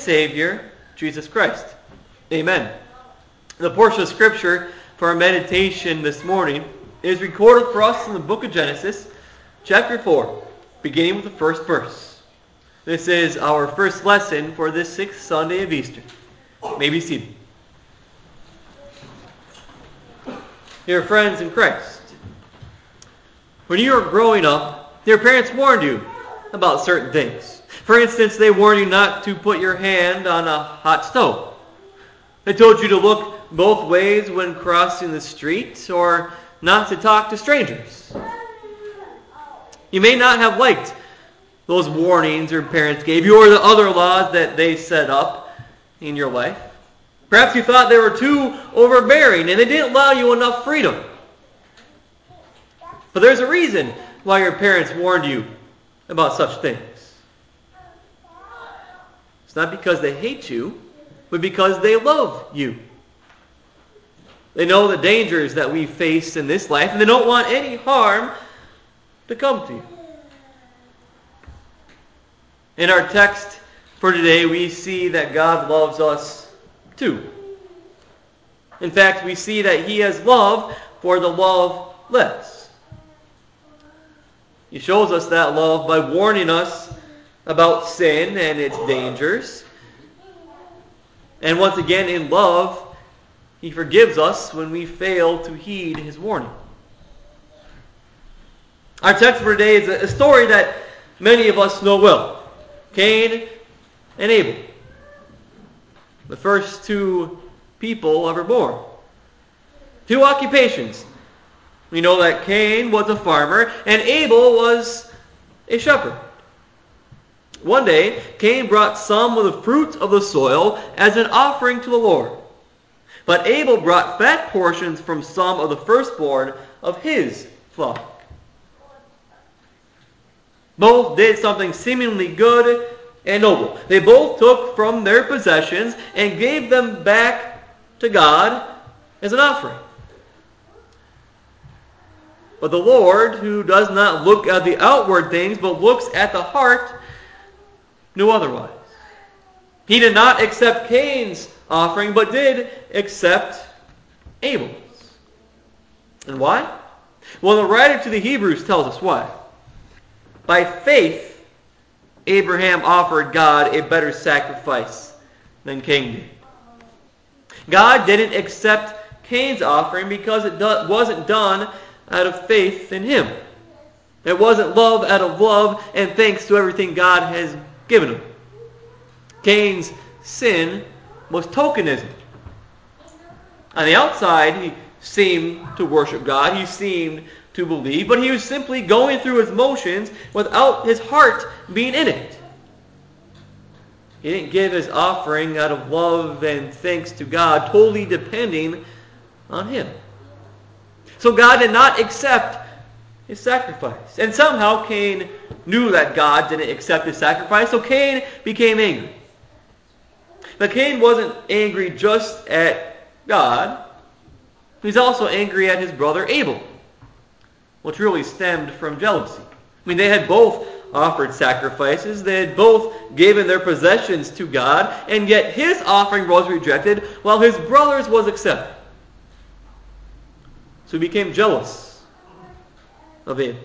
Savior, Jesus Christ. Amen. The portion of Scripture for our meditation this morning is recorded for us in the book of Genesis, chapter 4, beginning with the first verse. This is our first lesson for this 6th Sunday of Easter. You may be seated. Dear friends in Christ, when you were growing up, your parents warned you about certain things. For instance, they warned you not to put your hand on a hot stove. They told you to look both ways when crossing the street, or not to talk to strangers. You may not have liked those warnings your parents gave you, or the other laws that they set up in your life. Perhaps you thought they were too overbearing and they didn't allow you enough freedom. But there's a reason why your parents warned you about such things. It's not because they hate you, but because they love you. They know the dangers that we face in this life, and they don't want any harm to come to you. In our text for today, we see that God loves us too. In fact, we see that He has love for the loveless. He shows us that love by warning us about sin and its dangers. And once again, in love, He forgives us when we fail to heed His warning. Our text for today is a story that many of us know well. Cain and Abel. The first two people ever born. Two occupations. We know that Cain was a farmer and Abel was a shepherd. One day, Cain brought some of the fruit of the soil as an offering to the Lord. But Abel brought fat portions from some of the firstborn of his flock. Both did something seemingly good and noble. They both took from their possessions and gave them back to God as an offering. But the Lord, who does not look at the outward things but looks at the heart, knew otherwise. He did not accept Cain's offering, but did accept Abel's. And why? Well, the writer to the Hebrews tells us why. By faith, Abraham offered God a better sacrifice than Cain did. God didn't accept Cain's offering because it wasn't done out of faith in him. It wasn't love out of love and thanks to everything God has given him. Cain's sin was tokenism. On the outside, he seemed to worship God. He seemed to believe, but he was simply going through his motions without his heart being in it. He didn't give his offering out of love and thanks to God, totally depending on him. So God did not accept his sacrifice. And somehow Cain knew that God didn't accept his sacrifice, so Cain became angry. But Cain wasn't angry just at God. He was also angry at his brother Abel, which really stemmed from jealousy. I mean, they had both offered sacrifices. They had both given their possessions to God, and yet his offering was rejected while his brother's was accepted. So he became jealous of Abel.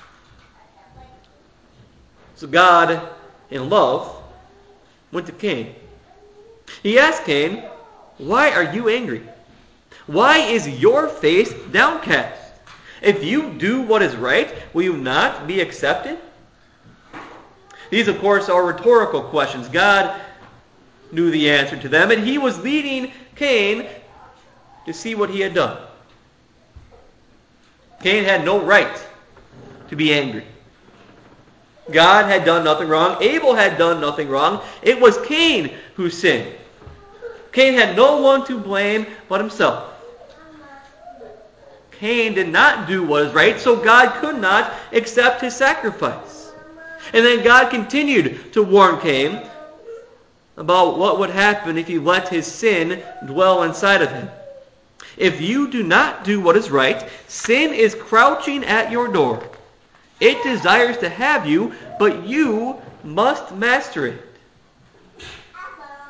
So God, in love, went to Cain. He asked Cain, "Why are you angry? Why is your face downcast? If you do what is right, will you not be accepted?" These, of course, are rhetorical questions. God knew the answer to them, and he was leading Cain to see what he had done. Cain had no right to be angry. God had done nothing wrong. Abel had done nothing wrong. It was Cain who sinned. Cain had no one to blame but himself. Cain did not do what is right, so God could not accept his sacrifice. And then God continued to warn Cain about what would happen if he let his sin dwell inside of him. If you do not do what is right, sin is crouching at your door. It desires to have you, but you must master it.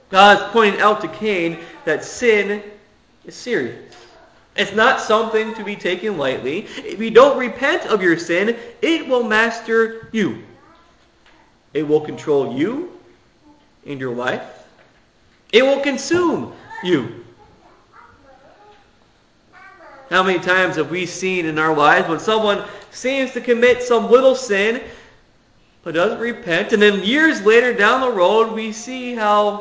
God is pointing out to Cain that sin is serious. It's not something to be taken lightly. If you don't repent of your sin, it will master you. It will control you and your life. It will consume you. How many times have we seen in our lives when someone seems to commit some little sin but doesn't repent, and then years later down the road we see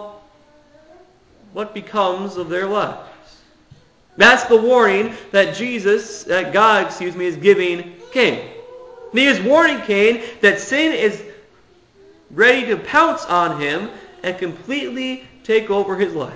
what becomes of their lives? That's the warning that God is giving Cain. He is warning Cain that sin is ready to pounce on him and completely take over his life.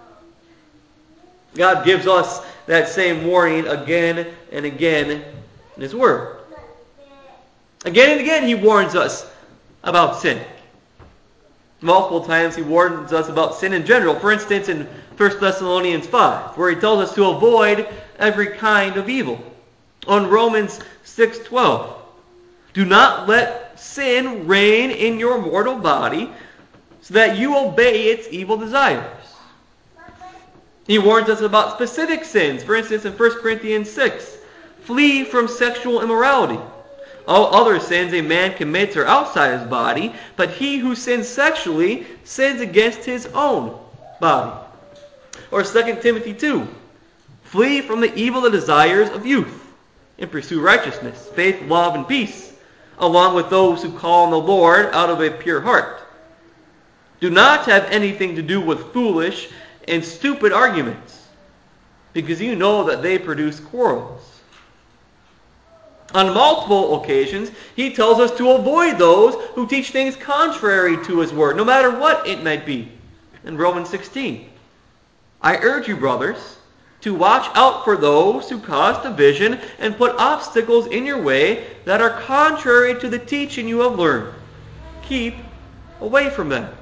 God gives us that same warning again and again in His Word. Again and again He warns us about sin. Multiple times He warns us about sin in general. For instance, in 1 Thessalonians 5, where He tells us to avoid every kind of evil. On Romans 6:12, do not let sin reign in your mortal body, so that you obey its evil desires. He warns us about specific sins. For instance, in 1 Corinthians 6, flee from sexual immorality. All other sins a man commits are outside his body, but he who sins sexually sins against his own body. Or 2 Timothy 2, flee from the evil desires of youth, and pursue righteousness, faith, love, and peace, along with those who call on the Lord out of a pure heart. Do not have anything to do with foolish and stupid arguments, because you know that they produce quarrels. On multiple occasions, He tells us to avoid those who teach things contrary to His Word, no matter what it might be. In Romans 16, I urge you, brothers, to watch out for those who cause division and put obstacles in your way that are contrary to the teaching you have learned. Keep away from them.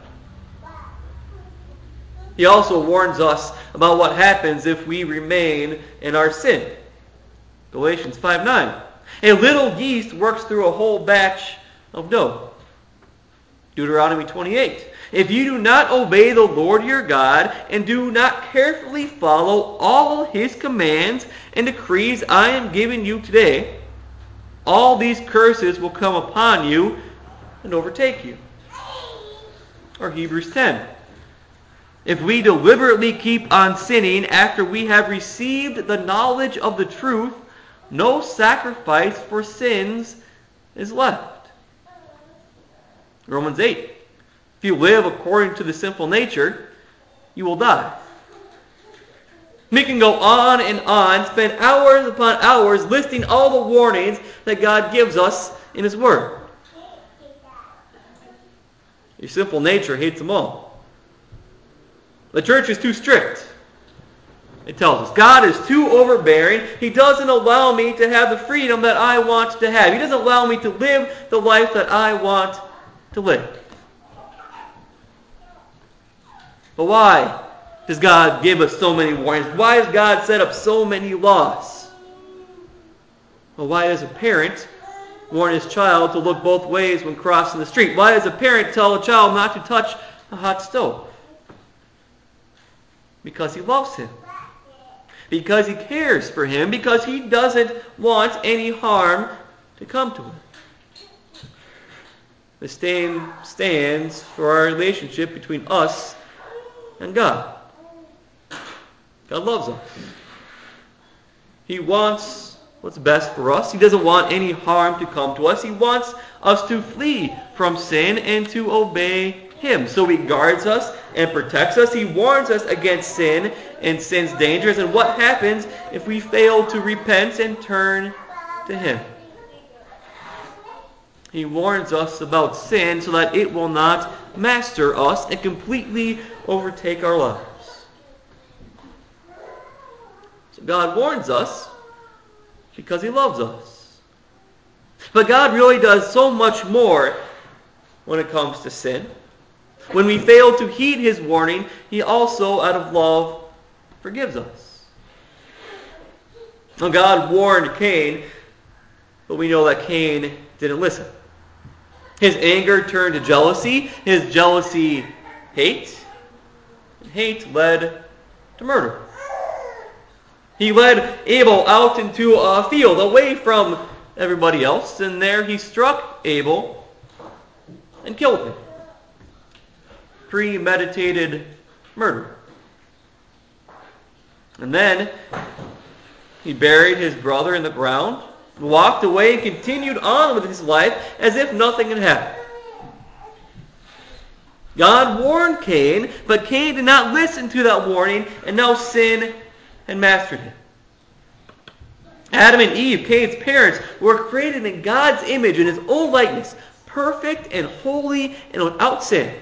He also warns us about what happens if we remain in our sin. Galatians 5:9. A little yeast works through a whole batch of dough. Deuteronomy 28. If you do not obey the Lord your God and do not carefully follow all His commands and decrees I am giving you today, all these curses will come upon you and overtake you. Or Hebrews 10. If we deliberately keep on sinning after we have received the knowledge of the truth, no sacrifice for sins is left. Romans 8. If you live according to the sinful nature, you will die. We can go on and on, spend hours upon hours listing all the warnings that God gives us in His Word. Your sinful nature hates them all. The church is too strict. It tells us God is too overbearing. He doesn't allow me to have the freedom that I want to have. He doesn't allow me to live the life that I want to live. But why does God give us so many warnings? Why has God set up so many laws? Well, why does a parent warn his child to look both ways when crossing the street? Why does a parent tell a child not to touch a hot stove? Because he loves him. Because he cares for him. Because he doesn't want any harm to come to him. The same stands for our relationship between us and God. God loves us. He wants what's best for us. He doesn't want any harm to come to us. He wants us to flee from sin and to obey Him. So He guards us and protects us. He warns us against sin and sin's dangers and what happens if we fail to repent and turn to Him. He warns us about sin so that it will not master us and completely overtake our lives. So God warns us because He loves us. But God really does so much more when it comes to sin. When we fail to heed His warning, He also, out of love, forgives us. Now, God warned Cain, but we know that Cain didn't listen. His anger turned to jealousy. His jealousy, hate. And hate led to murder. He led Abel out into a field away from everybody else, and there he struck Abel and killed him. Premeditated murder. And then he buried his brother in the ground, walked away, and continued on with his life as if nothing had happened. God warned Cain, but Cain did not listen to that warning, and now sin had mastered him. Adam and Eve, Cain's parents, were created in God's image, in his own likeness, perfect and holy and without sin.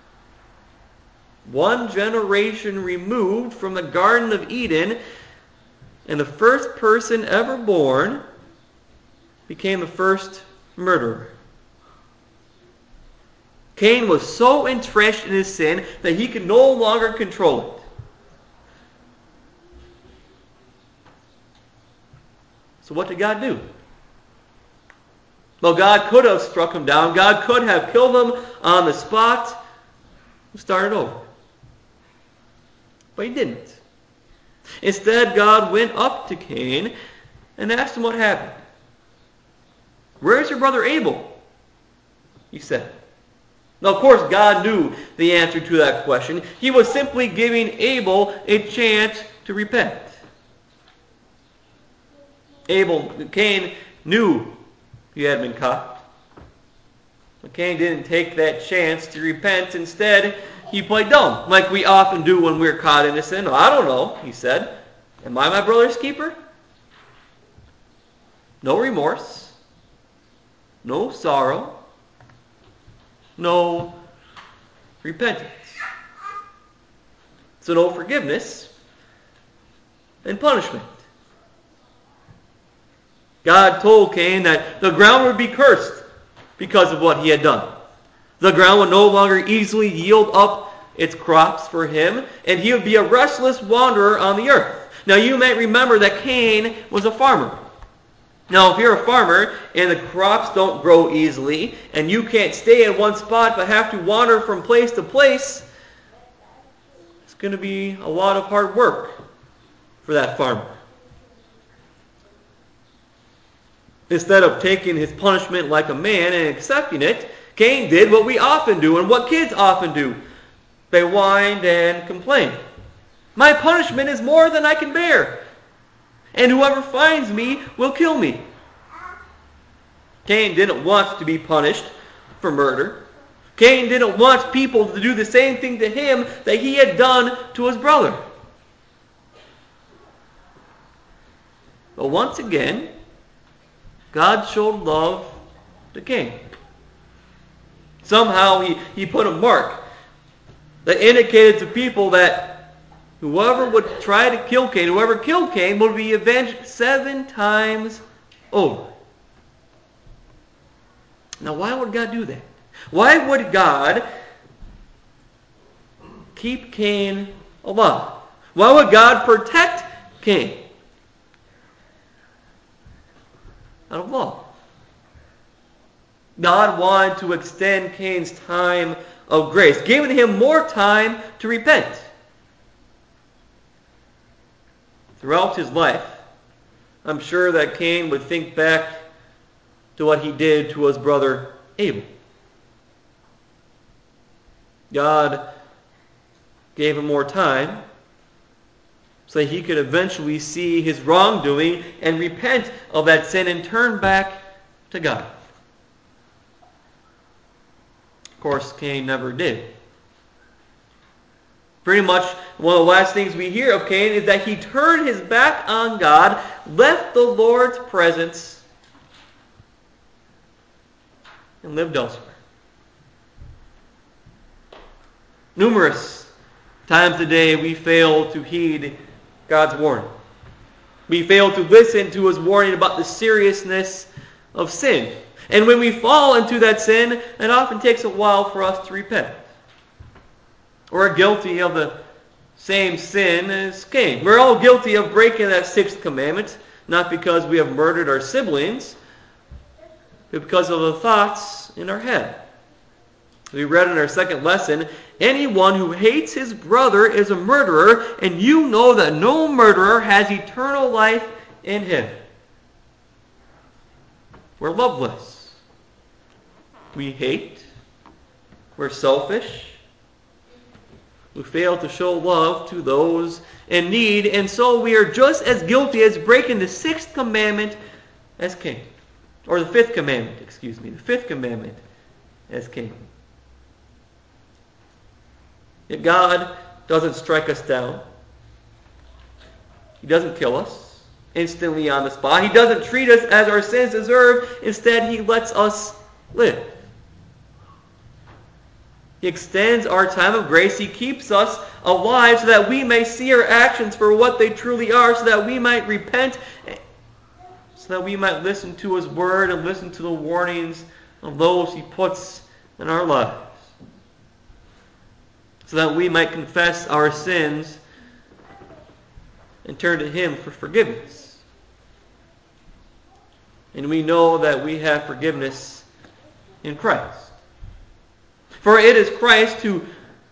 One generation removed from the Garden of Eden, and the first person ever born became the first murderer. Cain was so entrenched in his sin that he could no longer control it. So what did God do? Well, God could have struck him down. God could have killed him on the spot and started over. But he didn't. Instead, God went up to Cain and asked him what happened. "Where's your brother Abel?" he said. Now, of course, God knew the answer to that question. He was simply giving Abel a chance to repent. Cain knew he had been caught. But Cain didn't take that chance to repent. Instead, he played dumb, like we often do when we're caught in a sin. "I don't know," he said. "Am I my brother's keeper?" No remorse. No sorrow. No repentance. So no forgiveness and punishment. God told Cain that the ground would be cursed because of what he had done. The ground would no longer easily yield up its crops for him, and he would be a restless wanderer on the earth. Now you might remember that Cain was a farmer. Now if you're a farmer and the crops don't grow easily, and you can't stay in one spot but have to wander from place to place, it's going to be a lot of hard work for that farmer. Instead of taking his punishment like a man and accepting it, Cain did what we often do and what kids often do. They whined and complained. "My punishment is more than I can bear, and whoever finds me will kill me." Cain didn't want to be punished for murder. Cain didn't want people to do the same thing to him that he had done to his brother. But once again, God showed love to Cain. Somehow he put a mark that indicated to people that whoever would try to kill Cain, whoever killed Cain, would be avenged 7 times over. Now, why would God do that? Why would God keep Cain alive? Why would God protect Cain? Out of love. God wanted to extend Cain's time of grace, giving him more time to repent. Throughout his life, I'm sure that Cain would think back to what he did to his brother Abel. God gave him more time so that he could eventually see his wrongdoing and repent of that sin and turn back to God. Of course, Cain never did. Pretty much one of the last things we hear of Cain is that he turned his back on God, left the Lord's presence, and lived elsewhere. Numerous times today we fail to heed God's warning. We fail to listen to his warning about the seriousness of sin. And when we fall into that sin, it often takes a while for us to repent. We're guilty of the same sin as Cain. We're all guilty of breaking that 6th commandment, not because we have murdered our siblings, but because of the thoughts in our head. We read in our second lesson, anyone who hates his brother is a murderer, and you know that no murderer has eternal life in him. We're loveless. We hate. We're selfish. We fail to show love to those in need, and so we are just as guilty as breaking the sixth commandment as Cain. Or the fifth commandment, the fifth commandment as Cain. Yet God doesn't strike us down. He doesn't kill us instantly on the spot. He doesn't treat us as our sins deserve. Instead, He lets us live. He extends our time of grace. He keeps us alive so that we may see our actions for what they truly are, so that we might repent, so that we might listen to His Word and listen to the warnings of those He puts in our lives, so that we might confess our sins and turn to Him for forgiveness. And we know that we have forgiveness in Christ. For it is Christ who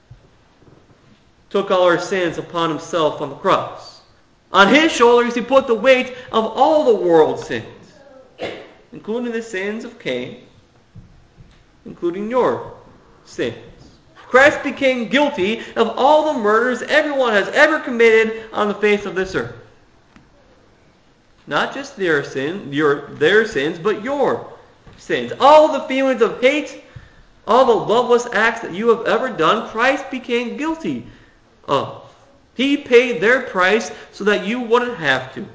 took all our sins upon Himself on the cross. On His shoulders He put the weight of all the world's sins, including the sins of Cain, including your sins. Christ became guilty of all the murders everyone has ever committed on the face of this earth. Not just their sins, but your sins. All the feelings of hate, all the loveless acts that you have ever done, Christ became guilty of. He paid their price so that you wouldn't have to.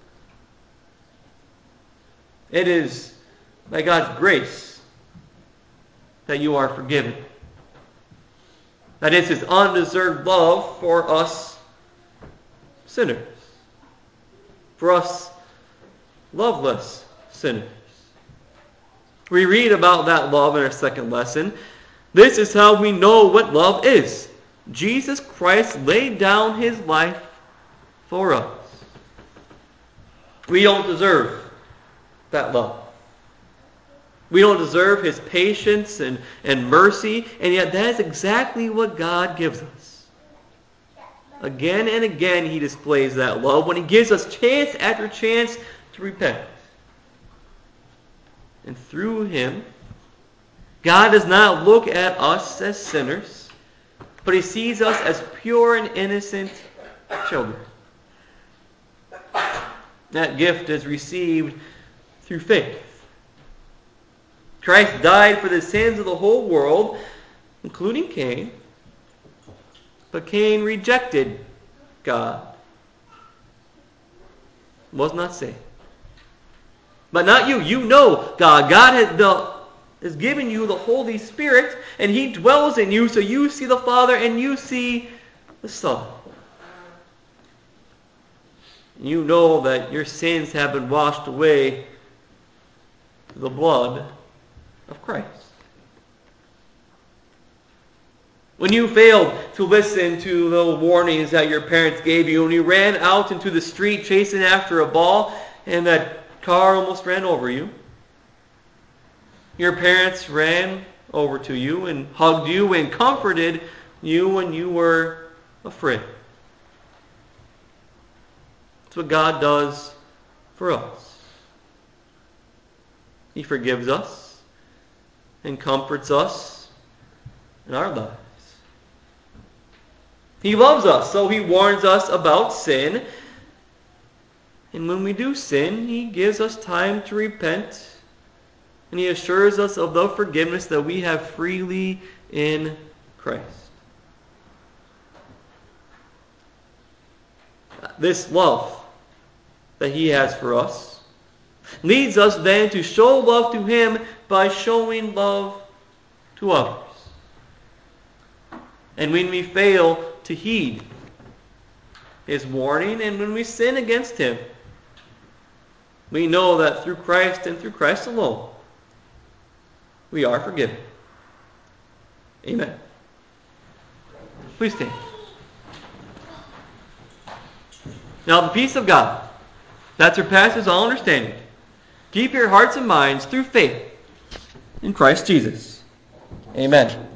It is by God's grace that you are forgiven. That is His undeserved love for us sinners. For us loveless sinners. We read about that love in our second lesson. This is how we know what love is. Jesus Christ laid down His life for us. We don't deserve that love. We don't deserve His patience and mercy, and yet that is exactly what God gives us. Again and again He displays that love when He gives us chance after chance to repent. And through Him, God does not look at us as sinners, but He sees us as pure and innocent children. That gift is received through faith. Christ died for the sins of the whole world, including Cain. But Cain rejected God. Was not saved. But not you. You know God. God has given you the Holy Spirit, and He dwells in you, so you see the Father and you see the Son. You know that your sins have been washed away through the blood of Christ. When you failed to listen to the warnings that your parents gave you, when you ran out into the street chasing after a ball and that car almost ran over you, your parents ran over to you and hugged you and comforted you when you were afraid. That's what God does for us. He forgives us and comforts us in our lives. He loves us, so He warns us about sin. And when we do sin, He gives us time to repent. And He assures us of the forgiveness that we have freely in Christ. This love that He has for us leads us then to show love to Him by showing love to others. And when we fail to heed His warning, and when we sin against Him, we know that through Christ and through Christ alone, we are forgiven. Amen. Please stand. Now the peace of God, that surpasses all understanding, keep your hearts and minds through faith in Christ Jesus. Amen.